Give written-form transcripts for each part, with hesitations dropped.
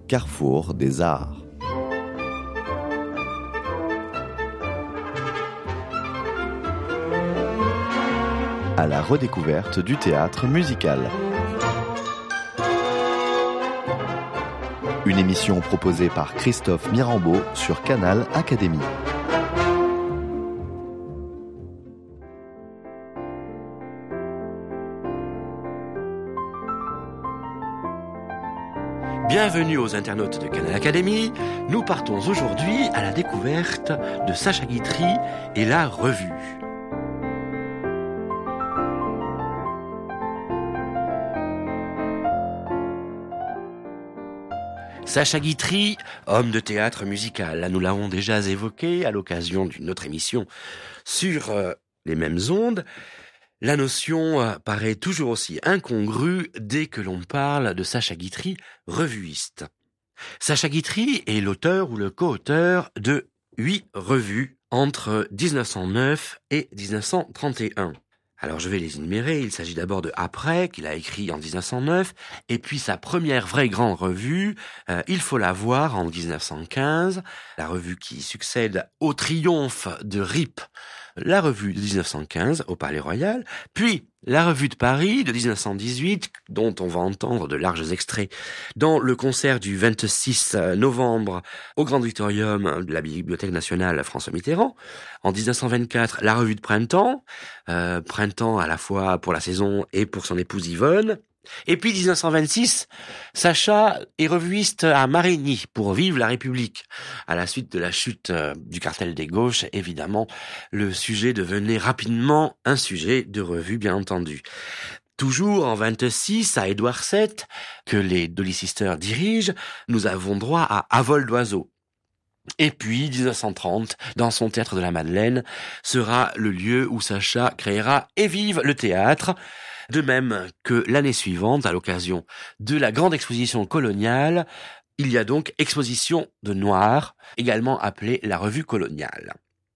carrefour des arts. À la redécouverte du théâtre musical. Une émission proposée par Christophe Mirambeau sur Canal Académie. Bienvenue aux internautes de Canal Académie. Nous partons aujourd'hui à la découverte de Sacha Guitry et la revue. Sacha Guitry, homme de théâtre musical. Nous l'avons déjà évoqué à l'occasion d'une autre émission sur les mêmes ondes. La notion paraît toujours aussi incongrue dès que l'on parle de Sacha Guitry, revuiste. Sacha Guitry est l'auteur ou le co-auteur de 8 revues entre 1909 et 1931. Alors je vais les énumérer. Il s'agit d'abord de Après, qu'il a écrit en 1909, et puis sa première vraie grande revue, Il faut la voir, en 1915, la revue qui succède au triomphe de RIP, la revue de 1915 au Palais Royal, puis la revue de Paris de 1918, dont on va entendre de larges extraits dans le concert du 26 novembre au Grand Auditorium de la Bibliothèque nationale François Mitterrand. En 1924, la revue de Printemps, Printemps à la fois pour la saison et pour son épouse Yvonne. Et puis 1926, Sacha est revuiste à Marigny pour Vive la République. À la suite de la chute du cartel des gauches, évidemment, le sujet devenait rapidement un sujet de revue, bien entendu. Toujours en 26, à Édouard VII, que les Dolly Sisters dirigent, nous avons droit à vol d'oiseau. Et puis, 1930, dans son théâtre de la Madeleine, sera le lieu où Sacha créera Et vive le théâtre. De même que l'année suivante, à l'occasion de la grande exposition coloniale, il y a donc exposition de Noir, également appelée la revue coloniale.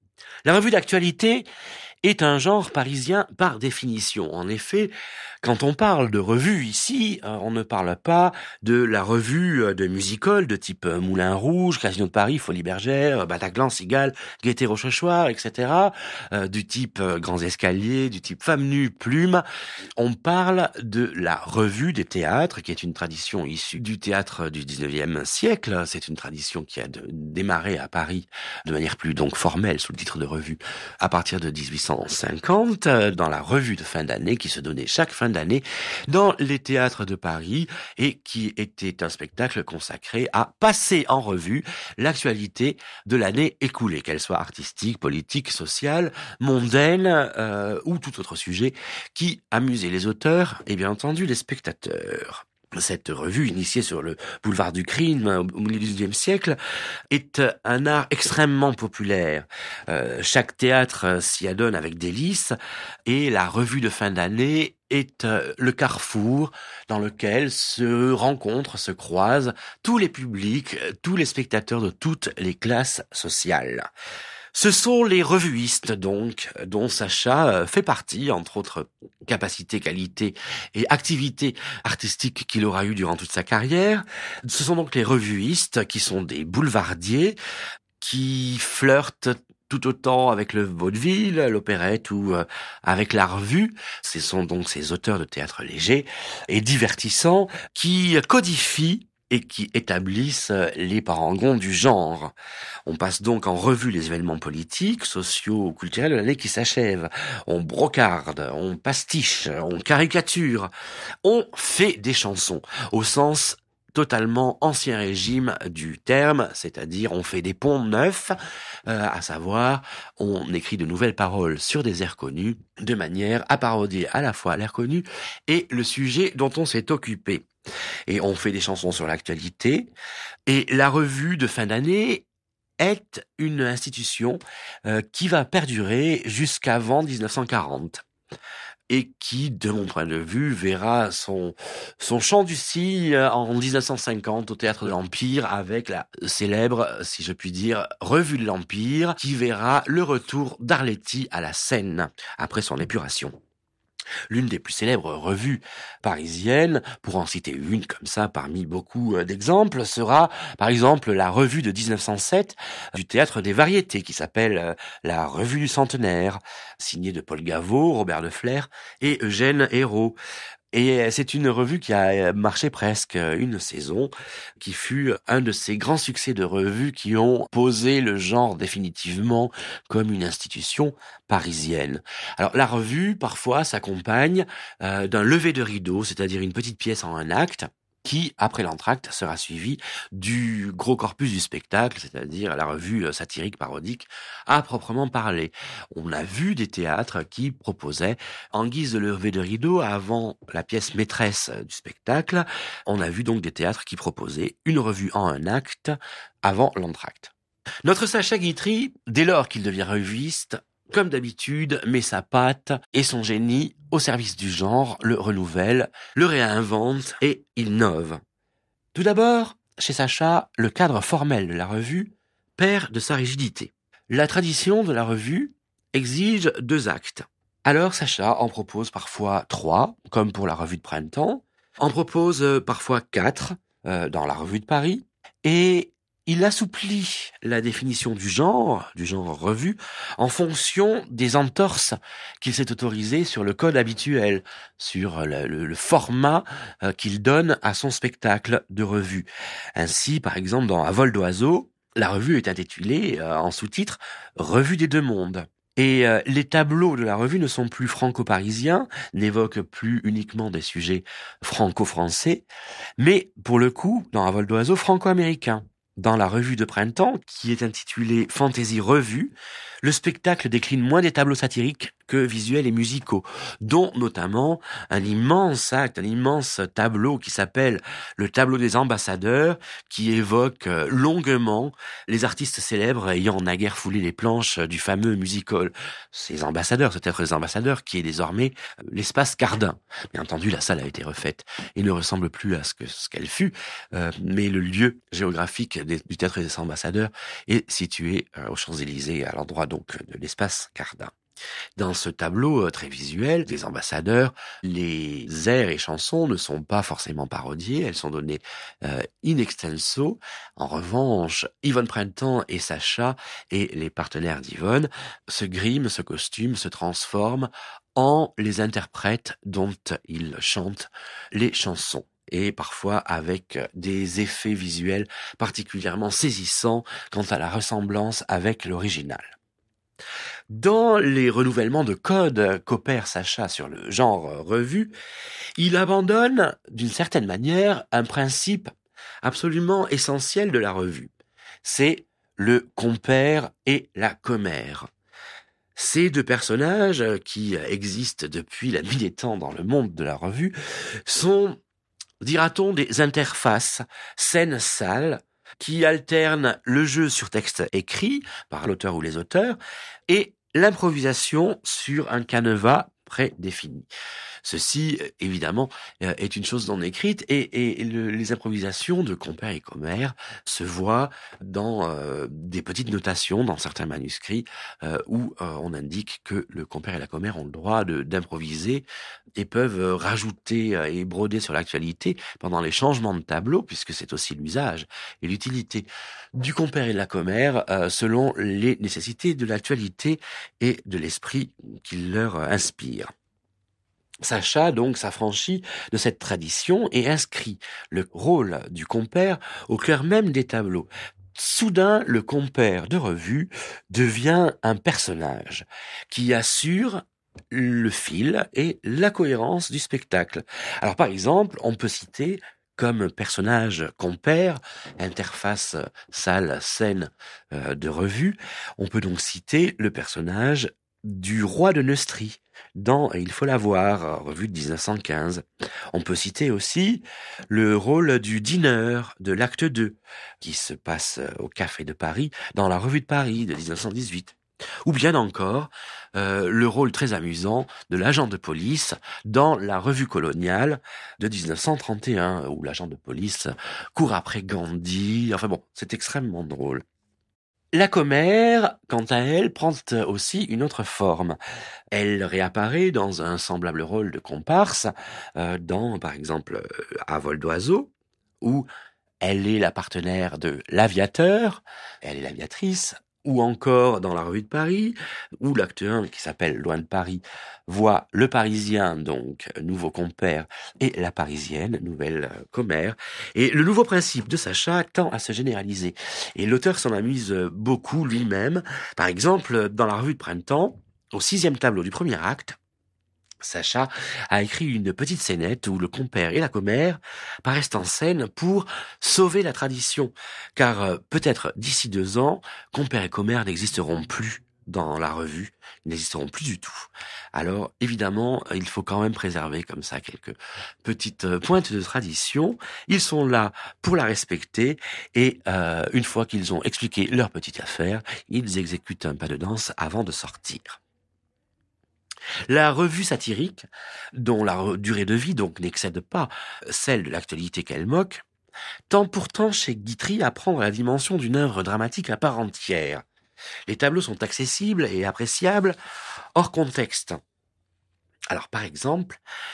La revue d'actualité est un genre parisien par définition. En effet, quand on parle de revue ici, on ne parle pas de la revue de music-hall de type Moulin Rouge, Casino de Paris, Folies Bergère, Bataclan, Cigale, Gaîté Rochechouart, etc., du type Grands Escaliers, du type Femmes nues, Plume. On parle de la revue des théâtres, qui est une tradition issue du théâtre du 19e siècle. C'est une tradition qui a démarré à Paris de manière plus donc formelle, sous le titre de revue, à partir de 1850, dans la revue de fin d'année qui se donnait chaque fin d'année dans les théâtres de Paris et qui était un spectacle consacré à passer en revue l'actualité de l'année écoulée, qu'elle soit artistique, politique, sociale, mondaine ou tout autre sujet qui amusait les auteurs et bien entendu les spectateurs. Cette revue, initiée sur le boulevard du Crime au milieu du XIXe siècle, est un art extrêmement populaire. Chaque théâtre s'y adonne avec délice et la revue de fin d'année est le carrefour dans lequel se rencontrent, se croisent tous les publics, tous les spectateurs de toutes les classes sociales. Ce sont les revuistes, donc, dont Sacha fait partie, entre autres capacités, qualités et activités artistiques qu'il aura eues durant toute sa carrière. Ce sont donc les revuistes qui sont des boulevardiers, qui flirtent tout autant avec le vaudeville, l'opérette ou avec la revue. Ce sont donc ces auteurs de théâtre léger et divertissants qui codifient et qui établissent les parangons du genre. On passe donc en revue les événements politiques, sociaux, culturels de l'année qui s'achève. On brocarde, on pastiche, on caricature, on fait des chansons, au sens totalement ancien régime du terme, c'est-à-dire on fait des ponts neufs, à savoir on écrit de nouvelles paroles sur des airs connus, de manière à parodier à la fois l'air connu et le sujet dont on s'est occupé. Et on fait des chansons sur l'actualité. Et la revue de fin d'année est une institution qui va perdurer jusqu'avant 1940. Et qui, de mon point de vue, verra son chant du scie en 1950 au Théâtre de l'Empire avec la célèbre, si je puis dire, Revue de l'Empire, qui verra le retour d'Arletty à la scène après son épuration. L'une des plus célèbres revues parisiennes, pour en citer une comme ça parmi beaucoup d'exemples, sera par exemple la revue de 1907 du Théâtre des Variétés qui s'appelle la Revue du Centenaire, signée de Paul Gaveau, Robert Deflers et Eugène Hérault. Et c'est une revue qui a marché presque une saison, qui fut un de ces grands succès de revues qui ont posé le genre définitivement comme une institution parisienne. Alors la revue, parfois, s'accompagne d'un lever de rideau, c'est-à-dire une petite pièce en un acte, qui, après l'entracte, sera suivi du gros corpus du spectacle, c'est-à-dire la revue satirique parodique à proprement parler. On a vu des théâtres qui proposaient, en guise de lever de rideau, avant la pièce maîtresse du spectacle, on a vu donc des théâtres qui proposaient une revue en un acte avant l'entracte. Notre Sacha Guitry, dès lors qu'il devient revuiste, comme d'habitude, met sa patte et son génie au service du genre, le renouvelle, le réinvente et innove. Tout d'abord, chez Sacha, le cadre formel de la revue perd de sa rigidité. La tradition de la revue exige 2 actes. Alors Sacha en propose parfois 3, comme pour la revue de printemps, en propose parfois 4 dans la revue de Paris, et il assouplit la définition du genre revue, en fonction des entorses qu'il s'est autorisé sur le code habituel, sur le format qu'il donne à son spectacle de revue. Ainsi, par exemple, dans À vol d'oiseau, la revue est intitulée en sous-titre « Revue des deux mondes ». Et les tableaux de la revue ne sont plus franco-parisiens, n'évoquent plus uniquement des sujets franco-français, mais pour le coup, dans À vol d'oiseau, franco-américains. Dans la revue de printemps, qui est intitulée Fantaisie Revue, le spectacle décline moins des tableaux satiriques que visuels et musicaux, dont notamment un immense acte, un immense tableau qui s'appelle le tableau des ambassadeurs, qui évoque longuement les artistes célèbres ayant naguère foulé les planches du fameux music-hall. Ces ambassadeurs, ce théâtre des ambassadeurs, qui est désormais l'espace Cardin. Bien entendu, la salle a été refaite et ne ressemble plus à ce qu'elle fut, mais le lieu géographique du théâtre des ambassadeurs est situé aux Champs-Élysées, à l'endroit donc de l'espace Cardin. Dans ce tableau très visuel des ambassadeurs, les airs et chansons ne sont pas forcément parodiés, elles sont données in extenso. En revanche, Yvonne Printemps et Sacha et les partenaires d'Yvonne se griment, se costument, se transforment en les interprètes dont ils chantent les chansons, et parfois avec des effets visuels particulièrement saisissants quant à la ressemblance avec l'original. Dans les renouvellements de code qu'opère Sacha sur le genre revue, il abandonne, d'une certaine manière, un principe absolument essentiel de la revue. C'est le compère et la commère. Ces 2 personnages, qui existent depuis la nuit des temps dans le monde de la revue, sont, dira-t-on, des interfaces scène-salle qui alternent le jeu sur texte écrit par l'auteur ou les auteurs et l'improvisation sur un canevas prédéfini. Ceci, évidemment, est une chose non écrite et les improvisations de compère et commère se voient dans des petites notations dans certains manuscrits où on indique que le compère et la commère ont le droit d'improviser et peuvent rajouter et broder sur l'actualité pendant les changements de tableau, puisque c'est aussi l'usage et l'utilité du compère et de la commère selon les nécessités de l'actualité et de l'esprit qu'il leur inspire. Sacha donc s'affranchit de cette tradition et inscrit le rôle du compère au cœur même des tableaux. Soudain, le compère de revue devient un personnage qui assure le fil et la cohérence du spectacle. Alors par exemple, on peut citer comme personnage compère, interface salle-scène de revue, on peut donc citer le personnage du roi de Neustrie dans Il faut la voir, revue de 1915. On peut citer aussi le rôle du dîneur de l'acte 2, qui se passe au Café de Paris, dans la revue de Paris de 1918. Ou bien encore le rôle très amusant de l'agent de police dans la revue coloniale de 1931, où l'agent de police court après Gandhi. Enfin bon, c'est extrêmement drôle. La commère, quant à elle, prend aussi une autre forme. Elle réapparaît dans un semblable rôle de comparse, dans, par exemple, À vol d'oiseau, où elle est la partenaire de l'aviateur, elle est l'aviatrice, ou encore dans la Revue de Paris, où l'acte 1, qui s'appelle Loin de Paris, voit le Parisien, donc nouveau compère, et la Parisienne, nouvelle commère. Et le nouveau principe de Sacha tend à se généraliser. Et l'auteur s'en amuse beaucoup lui-même. Par exemple, dans la Revue de Printemps, au 6e tableau du premier acte, Sacha a écrit une petite scénette où le compère et la commère paraissent en scène pour sauver la tradition. Car peut-être d'ici 2 ans, compère et commère n'existeront plus dans la revue, ils n'existeront plus du tout. Alors évidemment, il faut quand même préserver comme ça quelques petites pointes de tradition. Ils sont là pour la respecter et une fois qu'ils ont expliqué leur petite affaire, ils exécutent un pas de danse avant de sortir. La revue satirique, dont la durée de vie donc n'excède pas celle de l'actualité qu'elle moque, tend pourtant chez Guitry à prendre la dimension d'une œuvre dramatique à part entière. Les tableaux sont accessibles et appréciables hors contexte. Alors par exemple,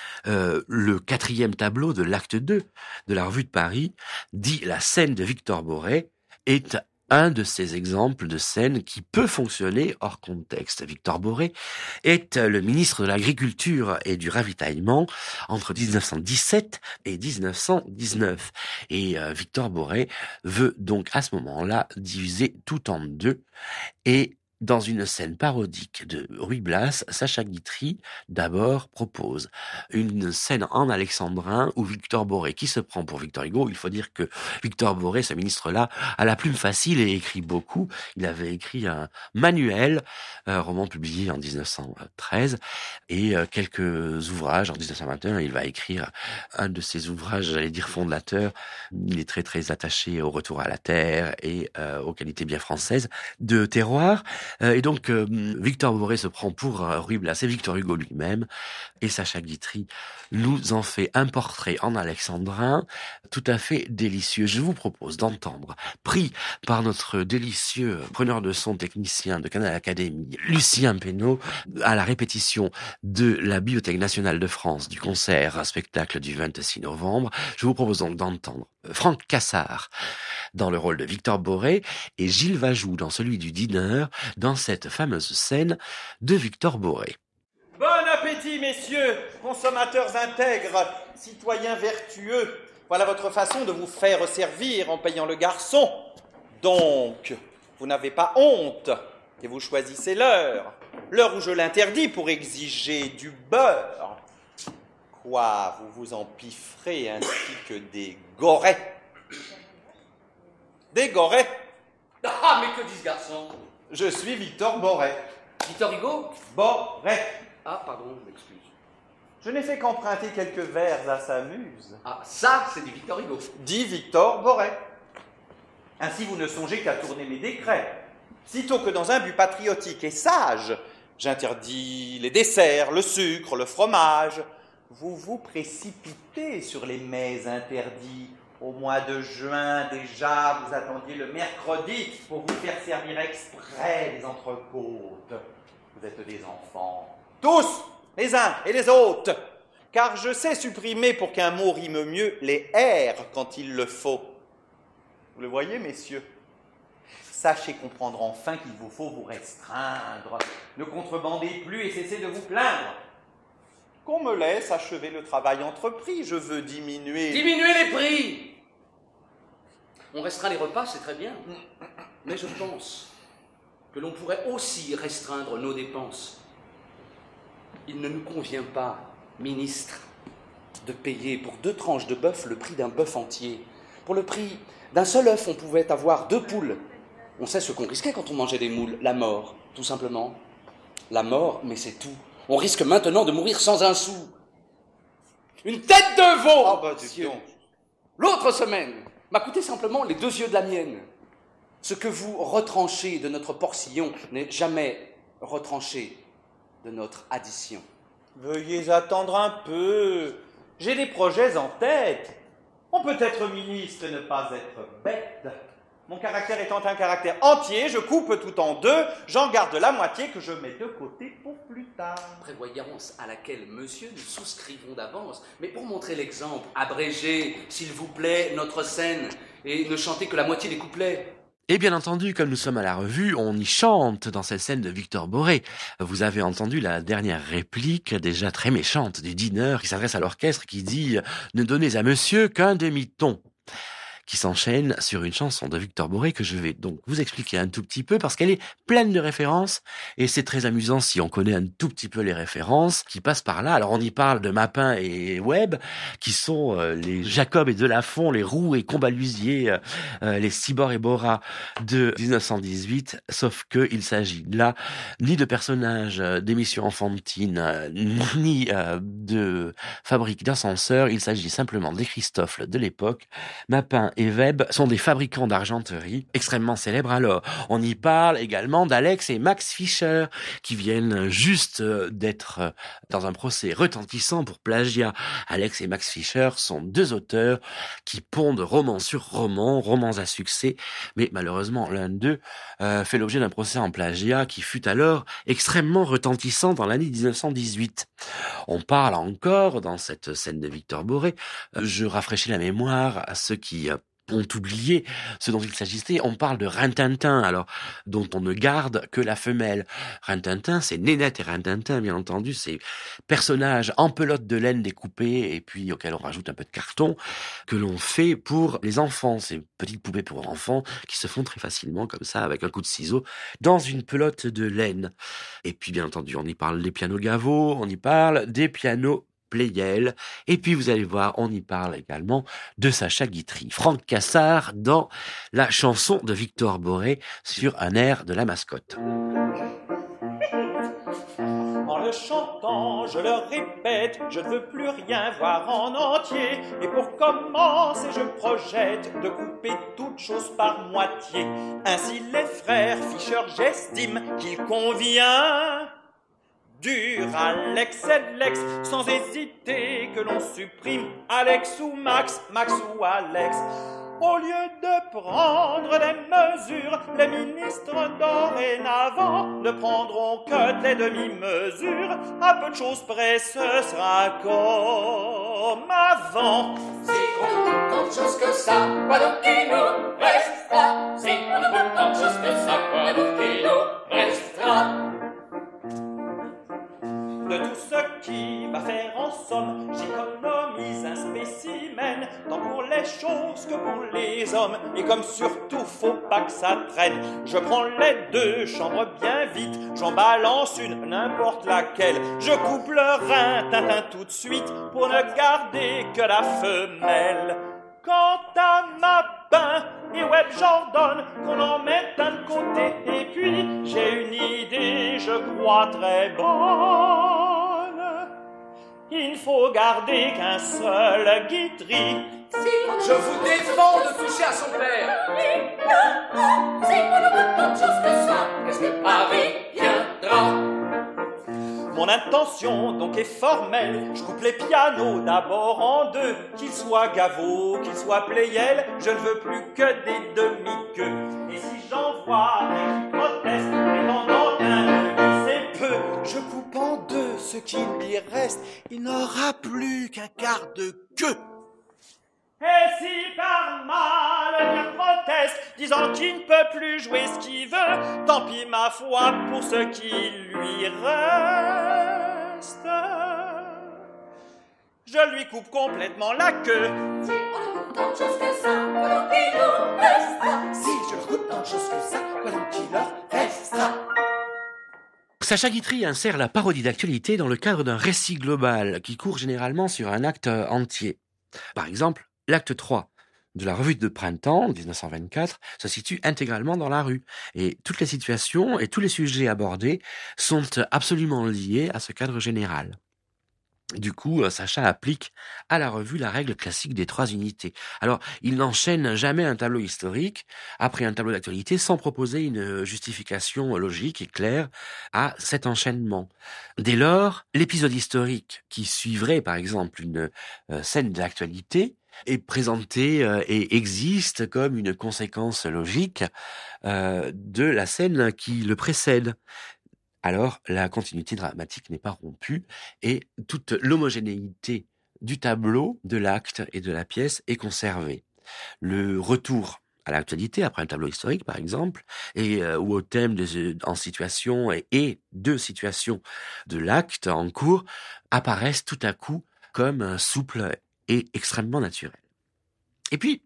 le 4e tableau de l'acte 2 de la Revue de Paris, dit La scène de Victor Boré, est un de ces exemples de scène qui peut fonctionner hors contexte. Victor Boré est le ministre de l'Agriculture et du Ravitaillement entre 1917 et 1919. Et Victor Boré veut donc à ce moment-là diviser tout en deux. Et dans une scène parodique de Ruy Blas, Sacha Guitry d'abord propose une scène en alexandrin où Victor Boré, qui se prend pour Victor Hugo, il faut dire que Victor Boré, ce ministre-là, a la plume facile et écrit beaucoup. Il avait écrit un manuel, un roman publié en 1913, et quelques ouvrages en 1921. Il va écrire un de ses ouvrages, j'allais dire fondateur. Il est très très attaché au retour à la terre et aux qualités bien françaises de terroir. Et donc, Victor Boré se prend pour Ruy Blas et Victor Hugo lui-même, et Sacha Guitry nous en fait un portrait en alexandrin tout à fait délicieux. Je vous propose d'entendre, pris par notre délicieux preneur de son technicien de Canal Académie, Lucien Pénaud, à la répétition de la Bibliothèque nationale de France du concert spectacle du 26 novembre. Je vous propose donc d'entendre Franck Cassard dans le rôle de Victor Boré et Gilles Vajou dans celui du dîner dans cette fameuse scène de Victor Boré. Bon appétit, messieurs, consommateurs intègres, citoyens vertueux. Voilà votre façon de vous faire servir en payant le garçon. Donc, vous n'avez pas honte et vous choisissez l'heure où je l'interdis pour exiger du beurre. Quoi, vous vous empiffrez ainsi que des gorets. Des gorets? Ah, mais que dit ce garçon? Je suis Victor Boré. Victor Hugo? Boré. Ah, pardon, je m'excuse. Je n'ai fait qu'emprunter quelques vers à sa muse. Ah, ça, c'est du Victor Hugo. Dit Victor Boré. Ainsi, vous ne songez qu'à tourner mes décrets. Sitôt que dans un but patriotique et sage, j'interdis les desserts, le sucre, le fromage, vous vous précipitez sur les mets interdits. Au mois de juin, déjà, vous attendiez le mercredi pour vous faire servir exprès des entrecôtes. Vous êtes des enfants. Tous, les uns et les autres. Car je sais supprimer pour qu'un mot rime mieux les R quand il le faut. Vous le voyez, messieurs? Sachez comprendre enfin qu'il vous faut vous restreindre. Ne contrebandez plus et cessez de vous plaindre. Qu'on me laisse achever le travail entrepris, je veux diminuer... Diminuer les prix! On restreint les repas, c'est très bien. Mais je pense que l'on pourrait aussi restreindre nos dépenses. Il ne nous convient pas, ministre, de payer pour 2 tranches de bœuf le prix d'un bœuf entier. Pour le prix d'un seul œuf, on pouvait avoir 2 poules. On sait ce qu'on risquait quand on mangeait des moules, la mort, tout simplement. La mort, mais c'est tout. On risque maintenant de mourir sans un sou. Une tête de veau! Ah bah, dis donc. L'autre semaine m'a coûté simplement les 2 yeux de la mienne. Ce que vous retranchez de notre porcillon n'est jamais retranché de notre addition. Veuillez attendre un peu. J'ai des projets en tête. On peut être ministre et ne pas être bête. Mon caractère étant un caractère entier, je coupe tout en deux, j'en garde la moitié que je mets de côté pour plus tard. Prévoyance à laquelle, monsieur, nous souscrivons d'avance. Mais pour montrer l'exemple, abrégez, s'il vous plaît, notre scène et ne chantez que la moitié des couplets. Et bien entendu, comme nous sommes à la revue, on y chante dans cette scène de Victor Boré. Vous avez entendu la dernière réplique, déjà très méchante, du dîneur qui s'adresse à l'orchestre, qui dit « Ne donnez à monsieur qu'un demi-ton », qui s'enchaîne sur une chanson de Victor Boré que je vais donc vous expliquer un tout petit peu parce qu'elle est pleine de références et c'est très amusant si on connaît un tout petit peu les références qui passent par là. Alors on y parle de Mapin et Webb qui sont les Jacob et Delafont, les Roux et Combalusier, les Cibor et Bora de 1918, sauf que il s'agit là ni de personnages d'émissions enfantines ni de fabriques d'ascenseurs, il s'agit simplement des Christophe de l'époque. Mapin et Webb sont des fabricants d'argenterie extrêmement célèbres. Alors, on y parle également d'Alex et Max Fischer, qui viennent juste d'être dans un procès retentissant pour plagiat. Alex et Max Fischer sont deux auteurs qui pondent roman sur roman, romans à succès, mais malheureusement, l'un d'eux fait l'objet d'un procès en plagiat qui fut alors extrêmement retentissant dans l'année 1918. On parle encore, dans cette scène de Victor Boré, je rafraîchis la mémoire à ceux qui ont oublié ce dont il s'agissait. On parle de Rintintin, alors, dont on ne garde que la femelle. Rintintin, c'est Nénette et Rintintin, bien entendu, ces personnages en pelote de laine découpée, et puis auxquels on rajoute un peu de carton, que l'on fait pour les enfants, ces petites poupées pour enfants, qui se font très facilement, comme ça, avec un coup de ciseau, dans une pelote de laine. Et puis, bien entendu, on y parle des pianos Gaveau, on y parle des pianos Pleyel, et puis vous allez voir, on y parle également de Sacha Guitry. Franck Cassard dans la chanson de Victor Boré sur un air de la mascotte. En le chantant, je le répète, je ne veux plus rien voir en entier. Et pour commencer, je projette de couper toute chose par moitié. Ainsi les frères Fischer, j'estime qu'il convient dur Alex et Lex, sans hésiter que l'on supprime Alex ou Max, Max ou Alex. Au lieu de prendre des mesures, les ministres dorénavant ne prendront que des demi-mesures. À peu de choses près, ce sera comme avant. Si on ne veut tant de choses que ça, quoi donc il nous restera? Si on ne veut tant de choses que ça, quoi donc il nous restera? De tout ce qui va faire en somme, j'économise un spécimen, tant pour les choses que pour les hommes. Et comme surtout faut pas que ça traîne, je prends les deux chambres bien vite, j'en balance une, n'importe laquelle. Je coupe le Rintintin tout de suite pour ne garder que la femelle. Quant à Mapin et Webb, j'ordonne qu'on en mette un de côté. Et puis, j'ai une idée, je crois très bonne. Il ne faut garder qu'un seul Guitry. Je vous défends de toucher à son père. Si on ne veut tant de choses que ça, qu'est-ce que Paris viendra? Mon intention donc est formelle, je coupe les pianos d'abord en deux, qu'ils soient Gaveau, qu'ils soient Pleyel, je ne veux plus que des demi-queues. Et si j'en vois qui protestent, prétendant qu'un demi c'est peu, je coupe en deux ce qu'il lui reste, il n'aura plus qu'un quart de queue. Et si par mal il proteste, disant qu'il ne peut plus jouer ce qu'il veut, tant pis ma foi pour ce qui lui reste. Je lui coupe complètement la queue. Si on ne veut tant de choses que ça, quoi donc il nous restera? Si je leur coupe tant de choses que ça, quoi donc il leur restera? Sacha Guitry insère la parodie d'actualité dans le cadre d'un récit global qui court généralement sur un acte entier. Par exemple, l'acte 3 de la revue de printemps 1924 se situe intégralement dans la rue. Et toutes les situations et tous les sujets abordés sont absolument liés à ce cadre général. Du coup, Sacha applique à la revue la règle classique des 3 unités. Alors, il n'enchaîne jamais un tableau historique après un tableau d'actualité sans proposer une justification logique et claire à cet enchaînement. Dès lors, l'épisode historique qui suivrait, par exemple, une scène d'actualité est présenté et existe comme une conséquence logique de la scène qui le précède. Alors, la continuité dramatique n'est pas rompue et toute l'homogénéité du tableau, de l'acte et de la pièce est conservée. Le retour à l'actualité, après un tableau historique par exemple, et ou au thème en situation et de situation de l'acte en cours, apparaissent tout à coup comme souple et extrêmement naturel. Et puis,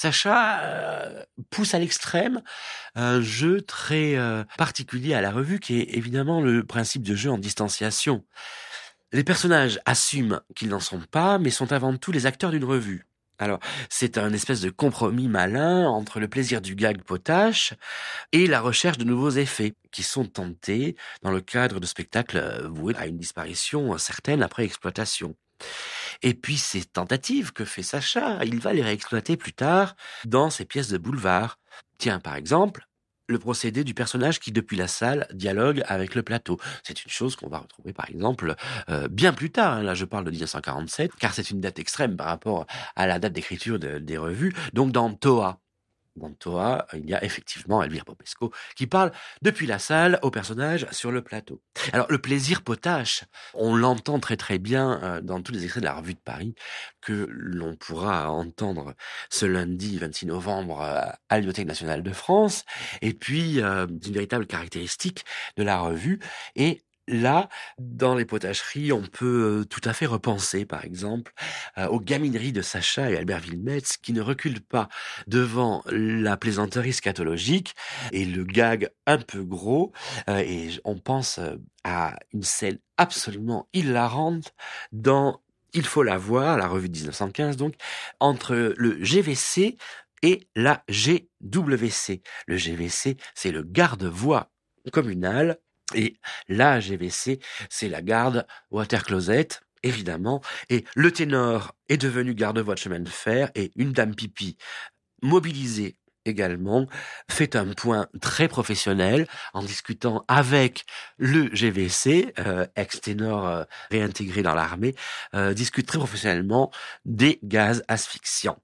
Sacha pousse à l'extrême un jeu très particulier à la revue, qui est évidemment le principe de jeu en distanciation. Les personnages assument qu'ils n'en sont pas, mais sont avant tout les acteurs d'une revue. Alors, c'est un espèce de compromis malin entre le plaisir du gag potache et la recherche de nouveaux effets qui sont tentés dans le cadre de spectacles voués à une disparition certaine après exploitation. Et puis ces tentatives que fait Sacha, il va les réexploiter plus tard dans ses pièces de boulevard. Tiens, par exemple, le procédé du personnage qui, depuis la salle, dialogue avec le plateau. C'est une chose qu'on va retrouver, par exemple, bien plus tard. Là, je parle de 1947, car c'est une date extrême par rapport à la date d'écriture des revues. Donc, dans Toa. Dans Toa, il y a effectivement Elvire Popesco qui parle depuis la salle au personnage sur le plateau. Alors, le plaisir potache, on l'entend très très bien dans tous les extraits de la Revue de Paris que l'on pourra entendre ce lundi 26 novembre à la Bibliothèque nationale de France. Et puis, une véritable caractéristique de la revue. Et là, dans les potacheries, on peut tout à fait repenser, par exemple, aux gamineries de Sacha et Albert Wilmetz, qui ne reculent pas devant la plaisanterie scatologique et le gag un peu gros. Et on pense à une scène absolument hilarante dans Il faut la voir, la revue de 1915, donc, entre le GVC et la GWC. Le GVC, c'est le garde-voie communal. Et la GVC, c'est la garde water closet, évidemment. Et le ténor est devenu garde-voie de chemin de fer et une dame pipi mobilisée également fait un point très professionnel en discutant avec le GVC, ex-ténor réintégré dans l'armée, discute très professionnellement des gaz asphyxiants.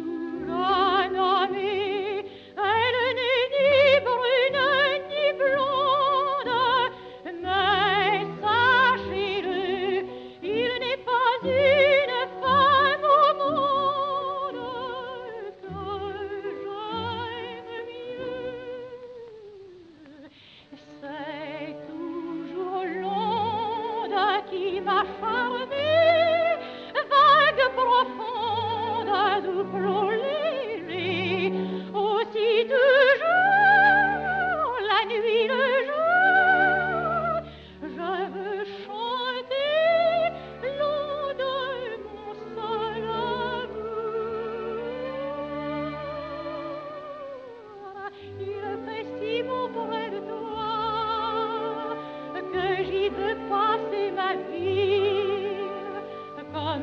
Elle n'est ni brune ni blonde.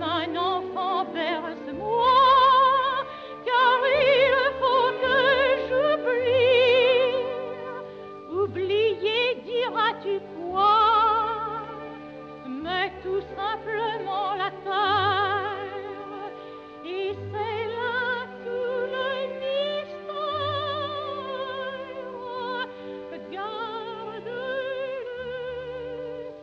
comme un enfant, berce-moi, car il faut que j'oublie. Oublier, diras-tu quoi? Mais tout simplement la terre, et c'est là tout le mystère. Garde-le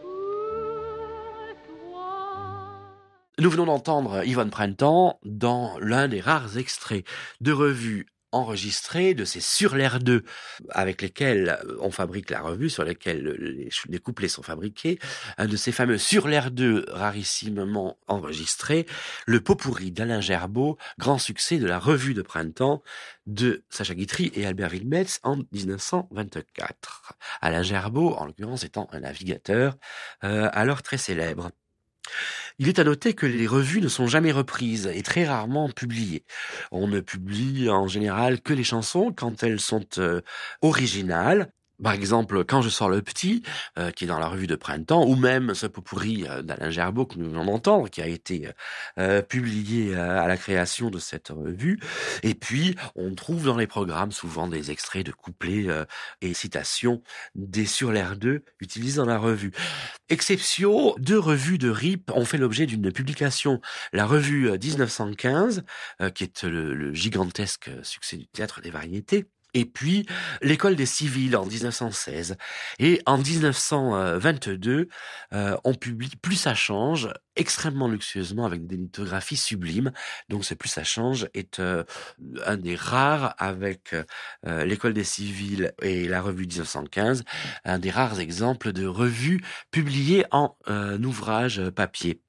pour toi. Nous venons d'entendre Yvonne Printemps dans l'un des rares extraits de revues enregistrées de ces Sur l'air 2 avec lesquels on fabrique la revue, sur lesquels les couplets sont fabriqués, un de ces fameux Sur l'air 2 rarissimement enregistrés, le pot-pourri d'Alain Gerbaud, grand succès de la revue de printemps de Sacha Guitry et Albert Wilmetz en 1924. Alain Gerbaud, en l'occurrence, étant un navigateur alors très célèbre. Il est à noter que les revues ne sont jamais reprises et très rarement publiées. On ne publie en général que les chansons quand elles sont originales. Par exemple, Quand je sors le petit, qui est dans la revue de printemps, ou même ce pot-pourri d'Alain Gerbaud que nous venons d'entendre, qui a été publié à la création de cette revue. Et puis, on trouve dans les programmes souvent des extraits de couplets et citations des Sur l'air 2 utilisés dans la revue. Exception, 2 revues de RIP ont fait l'objet d'une publication. La revue 1915, qui est le gigantesque succès du théâtre des variétés, et puis l'école des civils en 1916. Et en 1922, on publie Plus ça change, extrêmement luxueusement avec des lithographies sublimes. Donc ce Plus ça change est un des rares, avec l'école des civils et la revue 1915, un des rares exemples de revues publiées en ouvrage papier.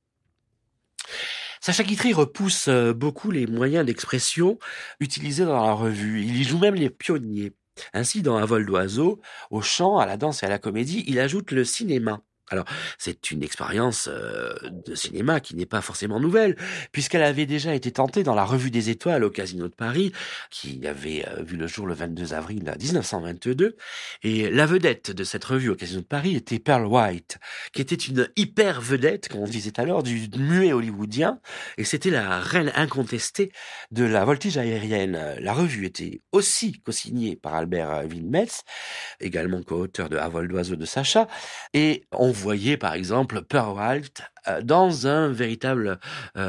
Sacha Guitry repousse beaucoup les moyens d'expression utilisés dans la revue. Il y joue même les pionniers. Ainsi, dans Un vol d'oiseau, au chant, à la danse et à la comédie, il ajoute le cinéma. Alors, c'est une expérience de cinéma qui n'est pas forcément nouvelle, puisqu'elle avait déjà été tentée dans la Revue des Étoiles au Casino de Paris, qui avait vu le jour le 22 avril 1922. Et la vedette de cette revue au Casino de Paris était Pearl White, qui était une hyper vedette, comme on disait alors, du muet hollywoodien, et c'était la reine incontestée de la voltige aérienne. La revue était aussi co-signée par Albert Wilmetz, également co-auteur de Un vol d'oiseau de Sacha, et on voyait par exemple Pearl White dans un véritable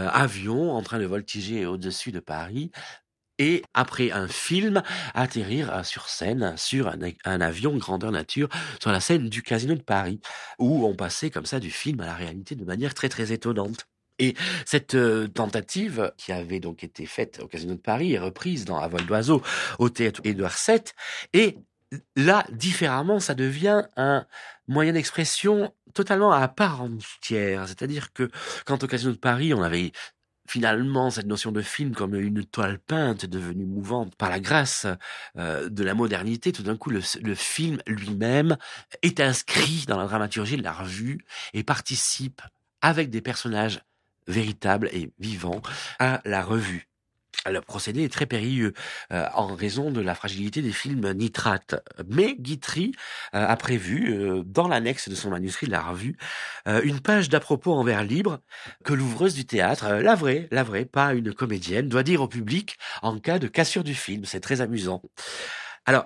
avion en train de voltiger au-dessus de Paris, et après un film, atterrir sur scène, sur un avion grandeur nature, sur la scène du Casino de Paris, où on passait comme ça du film à la réalité de manière très très étonnante. Et cette tentative, qui avait donc été faite au Casino de Paris, est reprise dans Un vol d'oiseau au théâtre Édouard VII, et là, différemment, ça devient un moyen d'expression totalement à part entière. C'est-à-dire que quand au Casino de Paris, on avait finalement cette notion de film comme une toile peinte devenue mouvante par la grâce de la modernité, tout d'un coup, le film lui-même est inscrit dans la dramaturgie de la revue et participe avec des personnages véritables et vivants à la revue. Le procédé est très périlleux en raison de la fragilité des films nitrates. Mais Guitry a prévu, dans l'annexe de son manuscrit de la revue, une page d'à propos en vers libre que l'ouvreuse du théâtre, la vraie, pas une comédienne, doit dire au public en cas de cassure du film. C'est très amusant. Alors,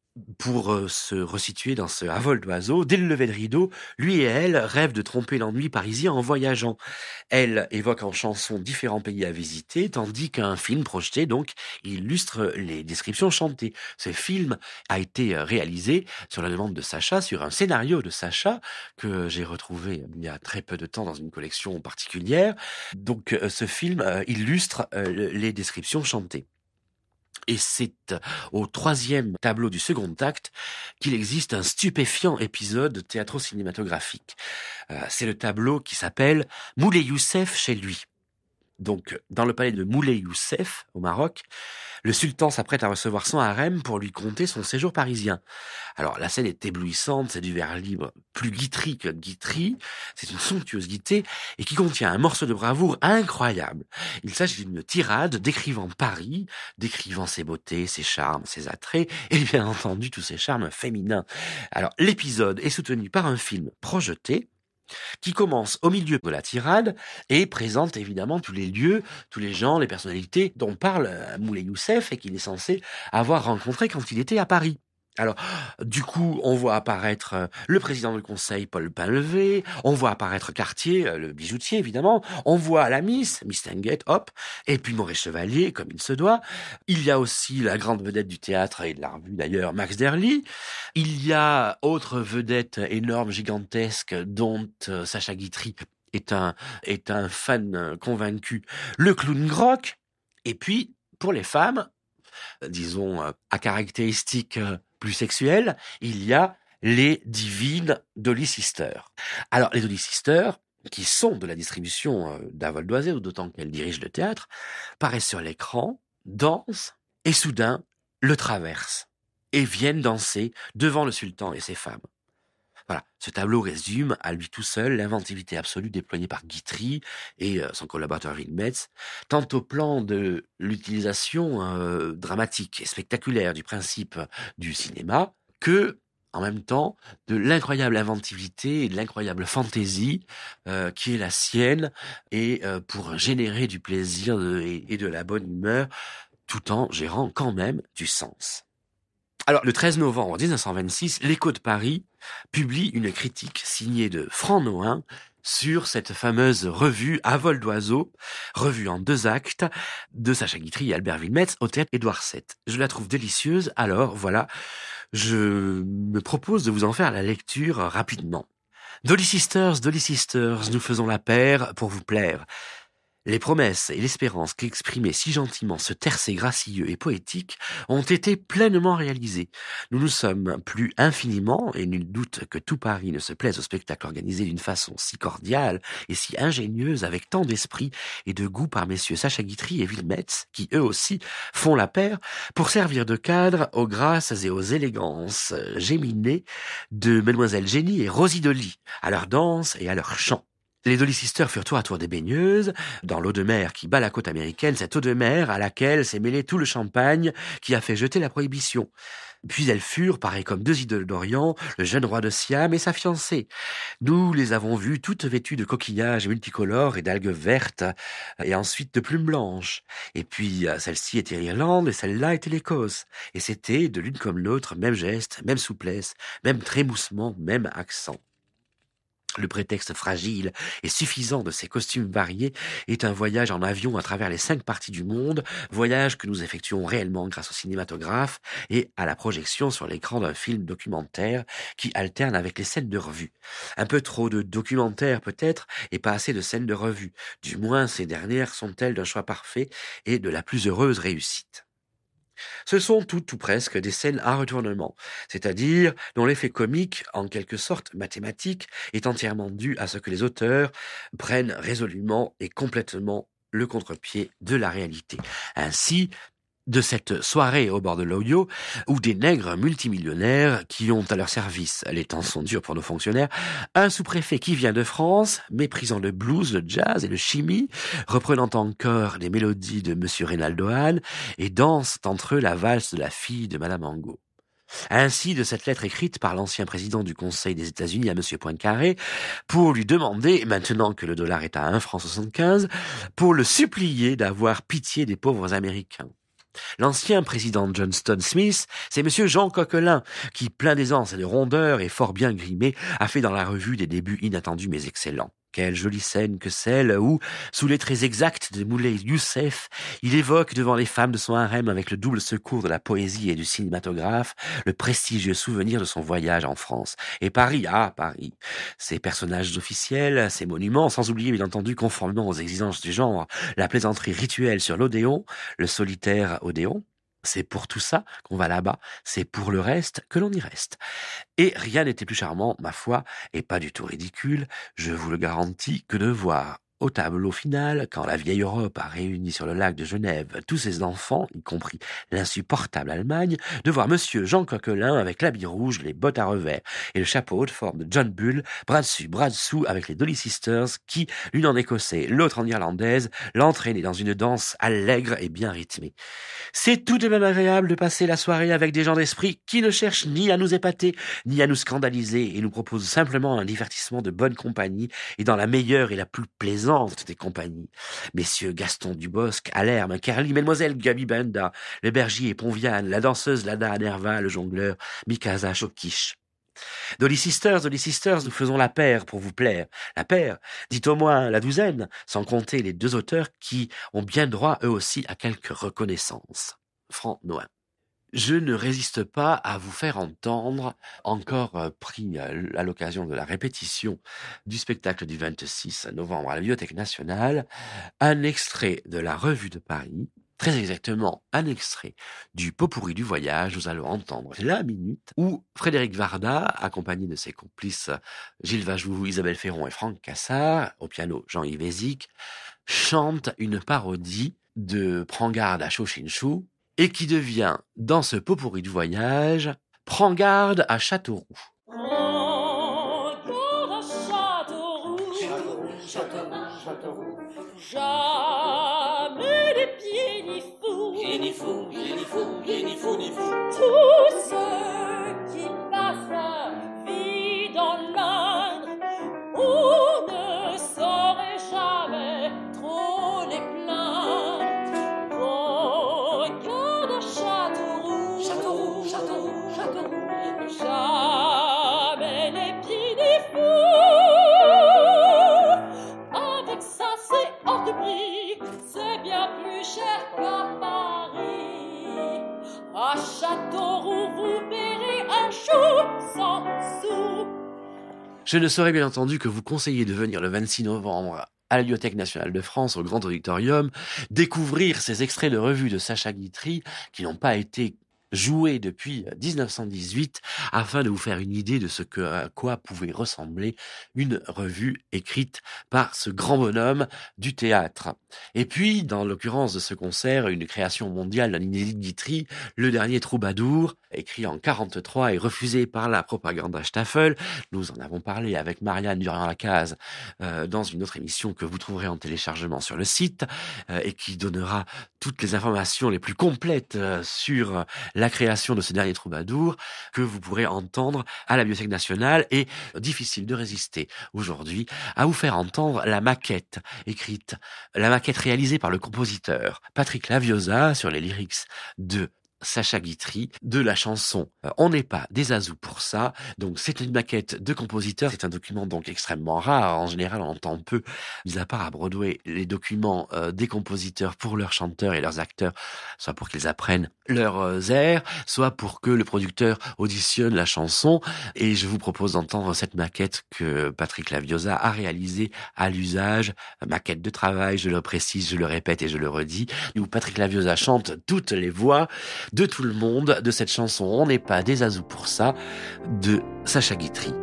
pour se resituer dans ce Un vol d'oiseau, dès le lever de rideau, lui et elle rêvent de tromper l'ennui parisien en voyageant. Elle évoque en chanson différents pays à visiter, tandis qu'un film projeté, donc, illustre les descriptions chantées. Ce film a été réalisé sur la demande de Sacha, sur un scénario de Sacha, que j'ai retrouvé il y a très peu de temps dans une collection particulière. Donc, ce film illustre les descriptions chantées. Et c'est au 3e tableau du second acte qu'il existe un stupéfiant épisode théâtro-cinématographique. C'est le tableau qui s'appelle « Moulay Youssef chez lui ». Donc, dans le palais de Moulay Youssef, au Maroc, le sultan s'apprête à recevoir son harem pour lui conter son séjour parisien. Alors, la scène est éblouissante, c'est du vers libre plus Guitry que Guitry, c'est une somptueuse gaieté et qui contient un morceau de bravoure incroyable. Il s'agit d'une tirade décrivant Paris, décrivant ses beautés, ses charmes, ses attraits et bien entendu tous ses charmes féminins. Alors, l'épisode est soutenu par un film projeté qui commence au milieu de la tirade et présente évidemment tous les lieux, tous les gens, les personnalités dont parle Moulay Youssef et qu'il est censé avoir rencontré quand il était à Paris. Alors, du coup, on voit apparaître le président du conseil, Paul Painlevé, on voit apparaître Cartier, le bijoutier, évidemment, on voit la Miss Tenguet, hop, et puis Maurice Chevalier, comme il se doit. Il y a aussi la grande vedette du théâtre et de la revue, d'ailleurs, Max Derly. Il y a autre vedette énorme, gigantesque, dont Sacha Guitry est un fan convaincu, le clown Groc. Et puis, pour les femmes, disons, à caractéristiques plus sexuelles, il y a les divines Dolly Sisters. Alors, les Dolly Sisters, qui sont de la distribution d'Avol d'Oiselle, d'autant qu'elles dirigent le théâtre, paraissent sur l'écran, dansent, et soudain, le traversent, et viennent danser devant le sultan et ses femmes. Voilà, ce tableau résume à lui tout seul l'inventivité absolue déployée par Guitry et son collaborateur Wilmetz, tant au plan de l'utilisation dramatique et spectaculaire du principe du cinéma que, en même temps, de l'incroyable inventivité et de l'incroyable fantaisie qui est la sienne et pour générer du plaisir et de la bonne humeur tout en gérant quand même du sens. Alors, le 13 novembre 1926, l'Écho de Paris publie une critique signée de Franc Nohain sur cette fameuse revue à vol d'oiseau, revue en 2 actes de Sacha Guitry et Albert Wilmetz au théâtre Édouard VII. Je la trouve délicieuse, alors voilà, je me propose de vous en faire la lecture rapidement. Dolly Sisters, nous faisons la paire pour vous plaire. Les promesses et l'espérance qu'exprimait si gentiment ce tercet gracieux et poétique ont été pleinement réalisées. Nous nous sommes plu infiniment, et nul doute que tout Paris ne se plaise au spectacle organisé d'une façon si cordiale et si ingénieuse, avec tant d'esprit et de goût par messieurs Sacha Guitry et Wilmetz, qui eux aussi font la paire, pour servir de cadre aux grâces et aux élégances géminées de Mademoiselle Jenny et Rosie Dolly, à leur danse et à leur chant. Les Dolly Sisters furent tour à tour des baigneuses, dans l'eau de mer qui bat la côte américaine, cette eau de mer à laquelle s'est mêlé tout le champagne qui a fait jeter la prohibition. Puis elles furent, pareilles comme 2 idoles d'Orient, le jeune roi de Siam et sa fiancée. Nous les avons vues toutes vêtues de coquillages multicolores et d'algues vertes, et ensuite de plumes blanches. Et puis celle-ci était l'Irlande et celle-là était l'Écosse. Et c'était, de l'une comme l'autre, même geste, même souplesse, même trémoussement, même accent. Le prétexte fragile et suffisant de ces costumes variés est un voyage en avion à travers les 5 parties du monde, voyage que nous effectuons réellement grâce au cinématographe et à la projection sur l'écran d'un film documentaire qui alterne avec les scènes de revue. Un peu trop de documentaire peut-être et pas assez de scènes de revue. Du moins ces dernières sont-elles d'un choix parfait et de la plus heureuse réussite. Ce sont toutes ou presque des scènes à retournement, c'est-à-dire dont l'effet comique, en quelque sorte mathématique, est entièrement dû à ce que les auteurs prennent résolument et complètement le contre-pied de la réalité. Ainsi, de cette soirée au bord de l'Ohio, où des nègres multimillionnaires qui ont à leur service, les temps sont durs pour nos fonctionnaires, un sous-préfet qui vient de France, méprisant le blues, le jazz et le chimie, reprenant encore les mélodies de Monsieur Reynaldo Hahn, et dansent entre eux la valse de la fille de Madame Angot. Ainsi, de cette lettre écrite par l'ancien président du Conseil des États-Unis à Monsieur Poincaré, pour lui demander, maintenant que le dollar est à 1,75 francs, pour le supplier d'avoir pitié des pauvres Américains. L'ancien président Johnston Smith, c'est monsieur Jean Coquelin, qui, plein d'aisance et de rondeur et fort bien grimé, a fait dans la revue des débuts inattendus mais excellents. Quelle jolie scène que celle où, sous les traits exacts de Moulay Youssef, il évoque devant les femmes de son harem avec le double secours de la poésie et du cinématographe le prestigieux souvenir de son voyage en France. Et Paris, Paris, ses personnages officiels, ses monuments, sans oublier bien entendu, conformément aux exigences du genre, la plaisanterie rituelle sur l'Odéon, le solitaire Odéon. C'est pour tout ça qu'on va là-bas, c'est pour le reste que l'on y reste. Et rien n'était plus charmant, ma foi, et pas du tout ridicule, je vous le garantis, que de voir au tableau final, quand la vieille Europe a réuni sur le lac de Genève tous ses enfants, y compris l'insupportable Allemagne, de voir monsieur Jean Coquelin avec l'habit rouge, les bottes à revers et le chapeau haut de forme de John Bull, bras dessus, bras dessous avec les Dolly Sisters qui, l'une en écossais, l'autre en irlandaise, l'entraînaient dans une danse allègre et bien rythmée. C'est tout de même agréable de passer la soirée avec des gens d'esprit qui ne cherchent ni à nous épater, ni à nous scandaliser et nous proposent simplement un divertissement de bonne compagnie et dans la meilleure et la plus plaisante des compagnies. Messieurs Gaston Dubosc, Alerme, Carly, Mademoiselle Gabi Benda, le berger et Ponviane, la danseuse Lada Nerva, le jongleur Mikasa Chokish. Dolly Sisters, nous faisons la paire pour vous plaire. La paire, dites au moins la douzaine, sans compter les 2 auteurs qui ont bien droit eux aussi à quelques reconnaissances. Franck Noin. Je ne résiste pas à vous faire entendre, encore pris à l'occasion de la répétition du spectacle du 26 novembre à la Bibliothèque nationale, un extrait de la Revue de Paris, très exactement un extrait du Pot-pourri du voyage. Nous allons entendre la minute où Frédéric Varda, accompagné de ses complices Gilles Vajou, Isabelle Ferron et Franck Cassard, au piano Jean-Yves Hézic, chante une parodie de Prends garde à Choshinchou, et qui devient, dans ce pot-pourri du voyage, Prends garde à Châteauroux. Prends garde à Châteauroux, Châteauroux. jamais les pieds ni fous, Ni fou, ni fou, ni fou, ni fou. tous ceux qui passent vie dans l'âne, on ne saurait jamais trop les plaindre. Prends garde à Châteauroux, Châteauroux, Châteauroux, Châteauroux. jamais les pieds ni fous. Avec ça c'est hors de prix, c'est bien plus cher qu'à Paris. À Châteauroux vous paierez un chou sans sous. Je ne saurais bien entendu que vous conseiller de venir le 26 novembre à la Bibliothèque nationale de France, au Grand Auditorium, découvrir ces extraits de revues de Sacha Guitry qui n'ont pas été joués depuis 1918, afin de vous faire une idée de à quoi pouvait ressembler une revue écrite par ce grand bonhomme du théâtre. Et puis, dans l'occurrence de ce concert, une création mondiale d'un inédit Guitry, Le Dernier Troubadour, écrit en 1943 et refusé par la Propagandstaffel. Nous en avons parlé avec Marianne Durand-Lacaze dans une autre émission que vous trouverez en téléchargement sur le site et qui donnera toutes les informations les plus complètes sur la création de ce Dernier Troubadour que vous pourrez entendre à la Bibliothèque nationale. Et difficile de résister aujourd'hui à vous faire entendre la maquette écrite, la maquette réalisée par le compositeur Patrick Laviosa sur les lyrics de Sacha Guitry, de la chanson On n'est pas des azous pour ça. Donc c'est une maquette de compositeur, c'est un document donc extrêmement rare. En général, on entend peu, mis à part à Broadway, les documents des compositeurs pour leurs chanteurs et leurs acteurs, soit pour qu'ils apprennent leurs airs, soit pour que le producteur auditionne la chanson. Et je vous propose d'entendre cette maquette que Patrick Laviosa a réalisée à l'usage, maquette de travail, je le précise, je le répète et je le redis, où Patrick Laviosa chante toutes les voix de tout le monde de cette chanson On n'est pas des azous pour ça de Sacha Guitry.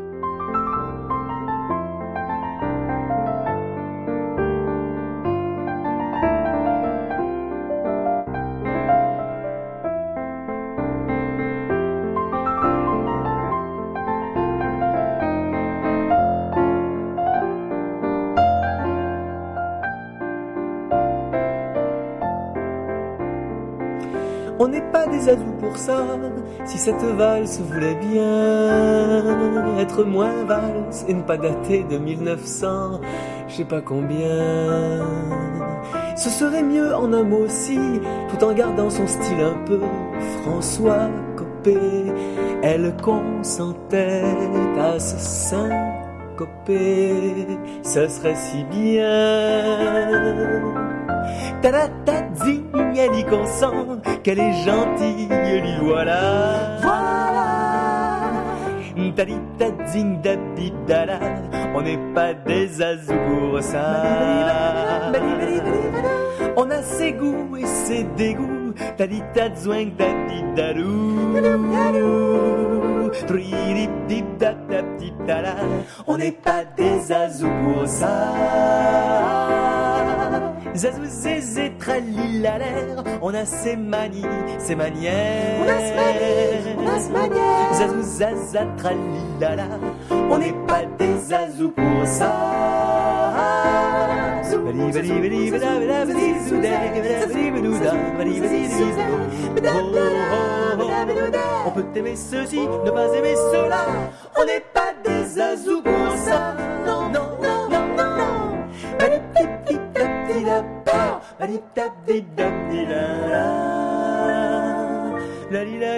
On n'est pas des azous pour ça, si cette valse voulait bien être moins valse et ne pas dater de 1900, je sais pas combien. Ce serait mieux en un mot aussi, tout en gardant son style un peu François Copé. Elle consentait à se syncoper, ce serait si bien. Ta-da-ta-zing, elle y consent, qu'elle est gentille, lui voilà. Voilà. Ta-di-ta-zing, da-bi-da-da, on n'est pas des azous pour ça. On a ses goûts et ses dégoûts, ta-di-ta-zwing, da-di-da-dou. zazous. Tridip-dip-dap-dap-dip-dala. On n'est pas des zazous pour ça. Zazou, zézé, tralilalaire. On a ses manies, ses manières. On a ses manières. Zazou, zaza, tralilala. On n'est pas des zazous pour ça. On peut aimer ceci, ne pas aimer cela. On n'est pas des zazous pour ça. Non, non, non, non, non, non.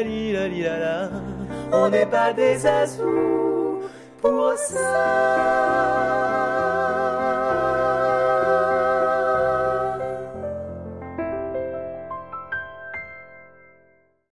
On n'est pas des zazous pour ça.